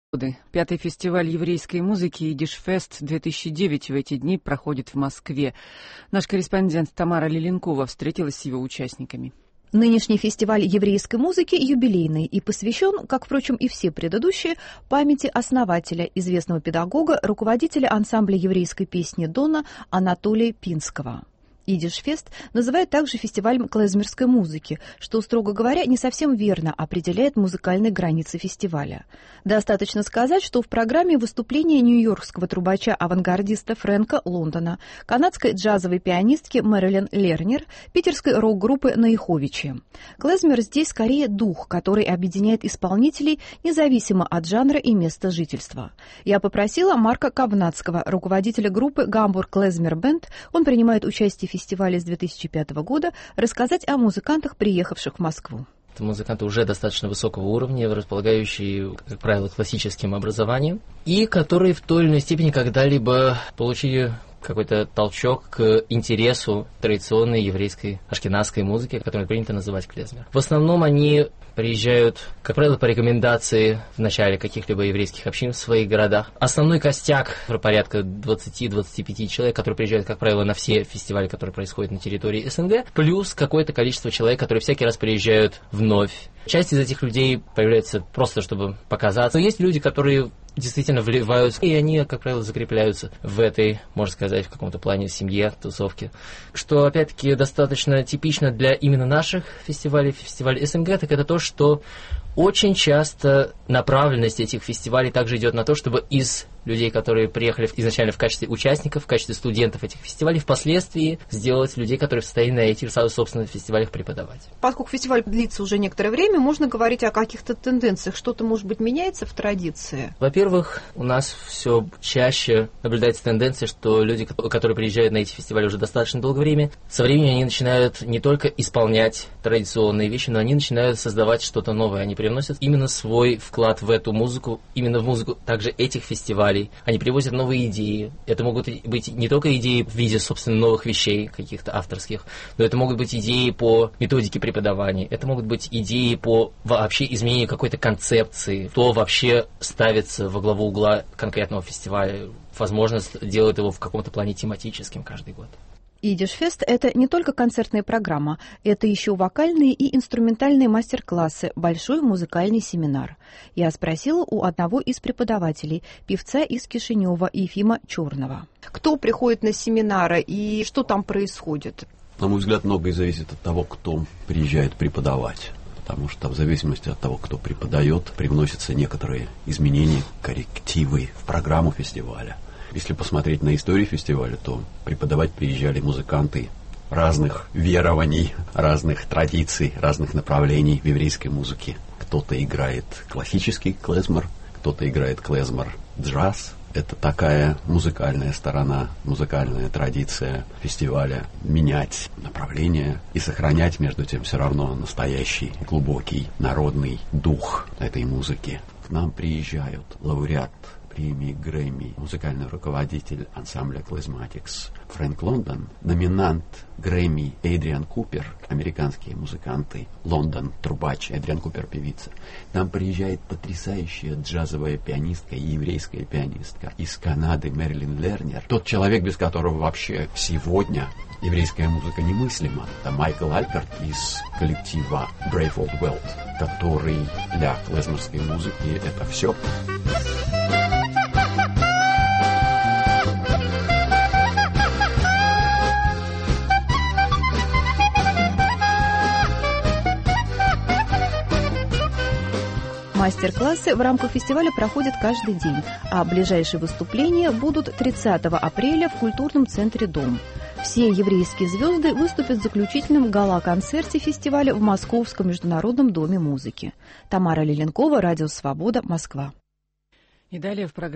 Пятый фестиваль еврейской музыки «Идиш-фест-2009» в эти дни проходит в Москве. Наш корреспондент Тамара Лиленкова встретилась с его участниками. Нынешний фестиваль еврейской музыки юбилейный и посвящен, как, впрочем, и все предыдущие, памяти основателя, известного педагога, руководителя ансамбля еврейской песни «Дона» Анатолия Пинского. Идиш-фест называют также фестивалем клезмерской музыки, что, строго говоря, не совсем верно определяет музыкальные границы фестиваля. Достаточно сказать, что в программе выступления нью-йоркского трубача-авангардиста Фрэнка Лондона, канадской джазовой пианистки Мэрилин Лернер, питерской рок-группы Наиховичи. Клезмер здесь скорее дух, который объединяет исполнителей независимо от жанра и места жительства. Я попросила Марка Ковнацкого, руководителя группы «Гамбург Клезмер Бенд», он принимает участие в фестивале с 2005 года, рассказать о музыкантах, приехавших в Москву. Это музыканты уже достаточно высокого уровня, располагающие, как правило, классическим образованием, и которые в той или иной степени когда-либо получили какой-то толчок к интересу традиционной еврейской ашкеназской музыки, которую принято называть клезмер. В основном они приезжают, как правило, по рекомендации в начале каких-либо еврейских общин в своих городах. Основной костяк, порядка 20-25 человек, которые приезжают, как правило, на все фестивали, которые происходят на территории СНГ, плюс какое-то количество человек, которые всякий раз приезжают вновь. Часть из этих людей появляется просто, чтобы показаться. Есть люди, которые действительно вливаются, и они, как правило, закрепляются в этой, можно сказать, в каком-то плане семье, тусовке. Что, опять-таки, достаточно типично для именно наших фестивалей СНГ, так это то, что очень часто направленность этих фестивалей также идет на то, чтобы из людей, которые приехали изначально в качестве участников, в качестве студентов этих фестивалей, впоследствии сделать людей, которые в состоянии на этих, собственно, фестивалях преподавать. Поскольку фестиваль длится уже некоторое время, можно говорить о каких-то тенденциях. Что-то, может быть, меняется в традиции? Во-первых, у нас все чаще наблюдается тенденция, что люди, которые приезжают на эти фестивали уже достаточно долгое время, со временем они начинают не только исполнять традиционные вещи, но они начинают создавать что-то новое. Они привносят именно свой вклад в эту музыку, именно в музыку также этих фестивалей. Они привозят новые идеи. Это могут быть не только идеи в виде, собственно, новых вещей, каких-то авторских, но это могут быть идеи по методике преподавания, это могут быть идеи по вообще изменению какой-то концепции, что вообще ставится во главу угла конкретного фестиваля. Возможно, делают его в каком-то плане тематическим каждый год. Идиш-фест – это не только концертная программа, это еще вокальные и инструментальные мастер-классы, большой музыкальный семинар. Я спросила у одного из преподавателей, певца из Кишинева Ефима Черного. Кто приходит на семинары и что там происходит? На мой взгляд, многое зависит от того, кто приезжает преподавать. Потому что в зависимости от того, кто преподает, привносятся некоторые изменения, коррективы в программу фестиваля. Если посмотреть на историю фестиваля, то преподавать приезжали музыканты разных верований, разных традиций, разных направлений в еврейской музыке. Кто-то играет классический клезмер, кто-то играет клезмер-джаз. Это такая музыкальная сторона, музыкальная традиция фестиваля. Менять направление и сохранять, между тем, все равно настоящий, глубокий, народный дух этой музыки. К нам приезжают лауреат премии Грэмми, музыкальный руководитель ансамбля Клезматикс Фрэнк Лондон, номинант Грэмми Эдриан Купер, американские музыканты, Лондон, трубач, Эдриан Купер, певица. Нам приезжает потрясающая джазовая пианистка и еврейская пианистка из Канады Мэрилин Лернер. Тот человек, без которого вообще сегодня еврейская музыка немыслима. Это Майкл Альперт из коллектива Brave Old World, который для клезмерской музыки это все. Мастер-классы в рамках фестиваля проходят каждый день, а ближайшие выступления будут 30 апреля в культурном центре «Дом». Все еврейские звезды выступят в заключительном гала-концерте фестиваля в Московском международном доме музыки. Тамара Лиленкова, Радио Свобода, Москва. И далее в программе